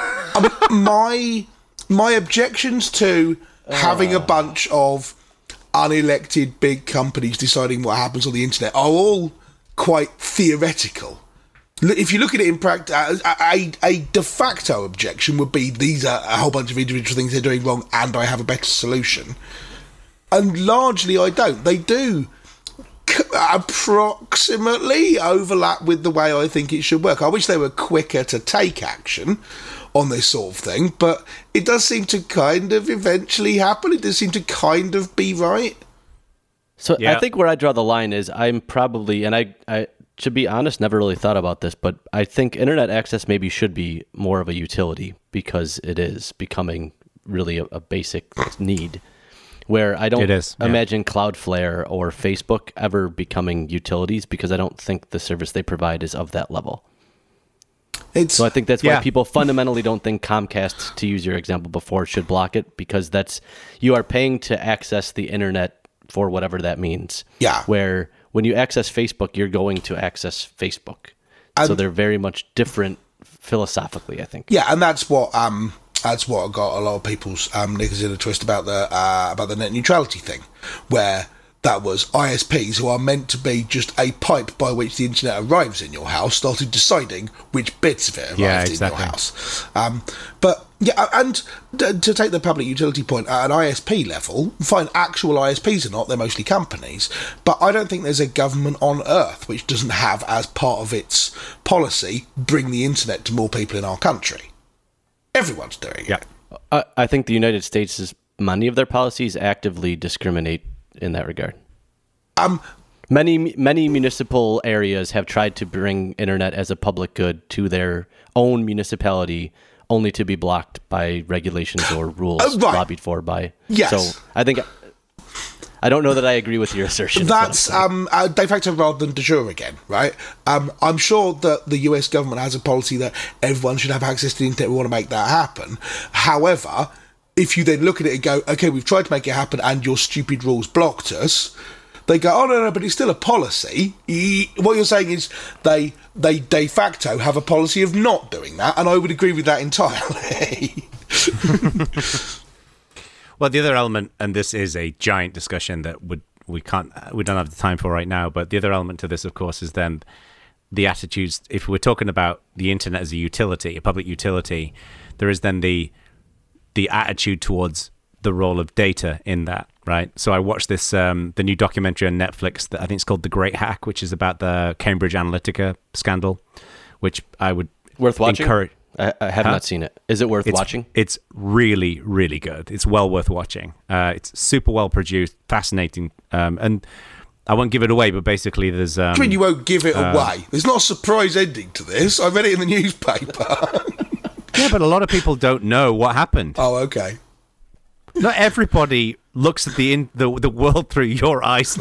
my objections to having a bunch of unelected big companies deciding what happens on the internet are all quite theoretical. If you look at it in practice, a de facto objection would be these are a whole bunch of individual things they're doing wrong and I have a better solution. And largely I don't. They do approximately overlap with the way I think it should work. I wish they were quicker to take action on this sort of thing, but it does seem to kind of eventually happen. It does seem to kind of be right. So I think where I draw the line is I'm probably, and I to be honest, never really thought about this, but I think internet access maybe should be more of a utility because it is becoming really a basic need. Where I don't imagine Cloudflare or Facebook ever becoming utilities because I don't think the service they provide is of that level. So I think that's why people fundamentally don't think Comcast, to use your example before, should block it, because you are paying to access the internet for whatever that means. Yeah. Where when you access Facebook, you're going to access Facebook. So they're very much different philosophically, I think. Yeah, and that's what got a lot of people's knickers in a twist about the net neutrality thing, where that was ISPs, who are meant to be just a pipe by which the internet arrives in your house, started deciding which bits of it arrived in your house. But yeah, and to take the public utility point, at an ISP level, fine, actual ISPs are not, they're mostly companies, but I don't think there's a government on earth which doesn't have as part of its policy bring the internet to more people in our country. Everyone's doing it. I think the United States' many of their policies actively discriminate in that regard. Many municipal areas have tried to bring internet as a public good to their own municipality, only to be blocked by regulations or rules lobbied for by. Yes. So I don't know that I agree with your assertion. That's de facto rather than de jure again, right? I'm sure that the US government has a policy that everyone should have access to the internet. We want to make that happen. However, if you then look at it and go, okay, we've tried to make it happen and your stupid rules blocked us, they go, oh, no, but it's still a policy. What you're saying is they de facto have a policy of not doing that, and I would agree with that entirely. Well, the other element, and this is a giant discussion that we don't have the time for right now, but the other element to this, of course, is then the attitudes. If we're talking about the internet as a utility, a public utility, there is then the attitude towards the role of data in that, right? So I watched this, the new documentary on Netflix that I think it's called The Great Hack, which is about the Cambridge Analytica scandal, which I would worth watching. I have not seen it. Is it worth watching? It's really, really good. It's well worth watching. It's super well produced, fascinating, and I won't give it away, but basically there's... I mean, you won't give it away? There's not a surprise ending to this. I read it in the newspaper. Yeah, but a lot of people don't know what happened. Oh, okay. Not everybody looks at the world through your eyes.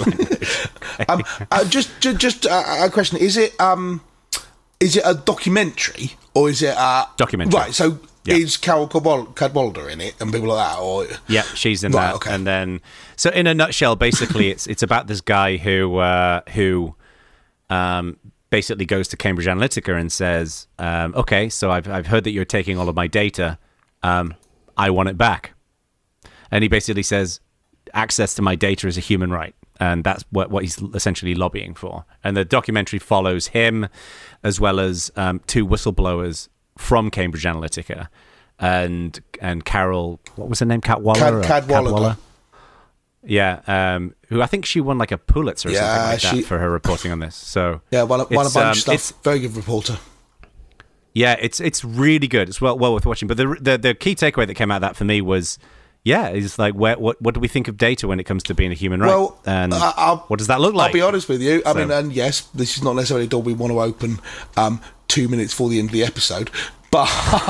Just a question: is it a documentary or is it a documentary? Right. So is Carol Cadwalder in it and people like that? Or yeah, she's in that. Okay. And then, so in a nutshell, basically, it's about this guy who basically goes to Cambridge Analytica and says, okay, so I've heard that you're taking all of my data. I want it back. And he basically says, access to my data is a human right. And that's what he's essentially lobbying for. And the documentary follows him as well as two whistleblowers from Cambridge Analytica and Carol, what was her name? Cadwalder. Yeah, who I think she won like a Pulitzer or something like that for her reporting on this. So yeah, won a bunch of stuff. Very good reporter. Yeah, it's really good. It's well worth watching. But the key takeaway that came out of that for me was, it's like what do we think of data when it comes to being a human right? Well, and what does that look like? I'll be honest with you. I mean, and yes, this is not necessarily a door we want to open 2 minutes before the end of the episode, but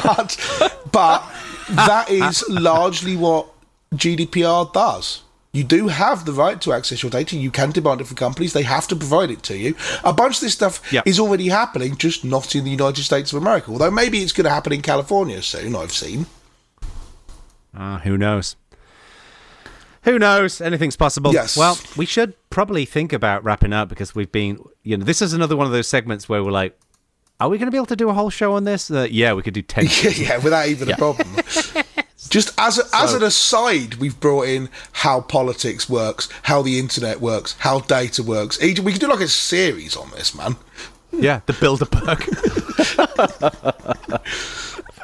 that is largely what GDPR does. You do have the right to access your data. You can demand it from companies. They have to provide it to you. A bunch of this stuff is already happening, just not in the United States of America. Although maybe it's going to happen in California soon, I've seen. Who knows? Who knows? Anything's possible. Yes. Well, we should probably think about wrapping up because we've been, this is another one of those segments where we're like, are we going to be able to do a whole show on this? Yeah, we could do 10. Yeah, without even a problem. Just as an aside, we've brought in how politics works, how the internet works, how data works. We could do like a series on this, man. Yeah, the Bilderberg.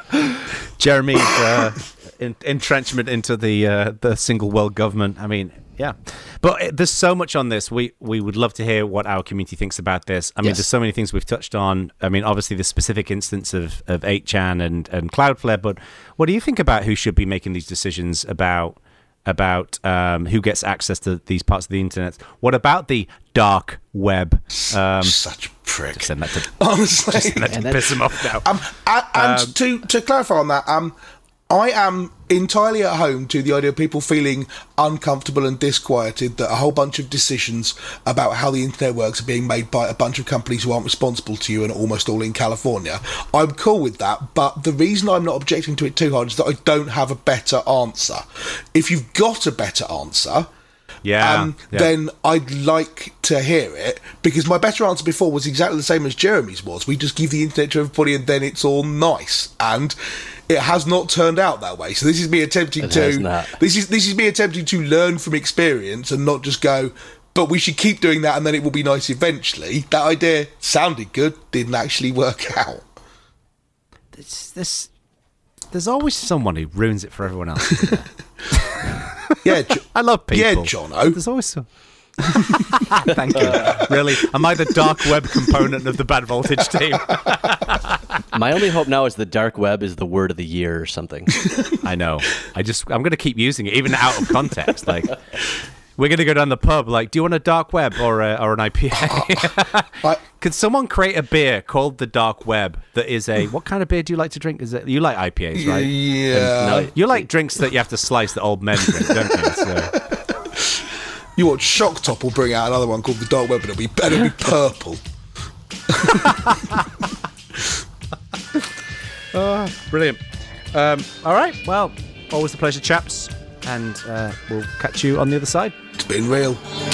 Jeremy's entrenchment into the single world government. I mean, Yeah, but there's so much on this. We would love to hear what our community thinks about this. I mean, there's so many things we've touched on. I mean, obviously the specific instance of 8chan and Cloudflare, but what do you think about who should be making these decisions about who gets access to these parts of the internet? What about the dark web? Such a prick. Just send that to, Honestly. just send that to piss him off now. And to clarify on that, I am entirely at home to the idea of people feeling uncomfortable and disquieted that a whole bunch of decisions about how the internet works are being made by a bunch of companies who aren't responsible to you and almost all in California. I'm cool with that, but the reason I'm not objecting to it too hard is that I don't have a better answer. If you've got a better answer... then I'd like to hear it, because my better answer before was exactly the same as Jeremy's was. We just give the internet to everybody and then it's all nice. And it has not turned out that way. So this is me attempting this is me attempting to learn from experience and not just go, but we should keep doing that and then it will be nice eventually. That idea sounded good, didn't actually work out. There's always someone who ruins it for everyone else, isn't there? Yeah, I love people. Yeah, Jono. There's always some. Thank you. Really, am I the dark web component of the Bad Voltage team? My only hope now is the dark web is the word of the year or something. I know. I'm going to keep using it, even out of context. Like, we're going to go down the pub. Like, do you want a dark web or an IPA? Could someone create a beer called the Dark Web that is a... What kind of beer do you like to drink? Is it you like IPAs, right? Yeah. You like drinks that you have to slice that old men drink, don't you? So. You watch Shock Top will bring out another one called the Dark Web, and it'll be purple. Brilliant. All right. Well, always a pleasure, chaps. And we'll catch you on the other side. It's been real.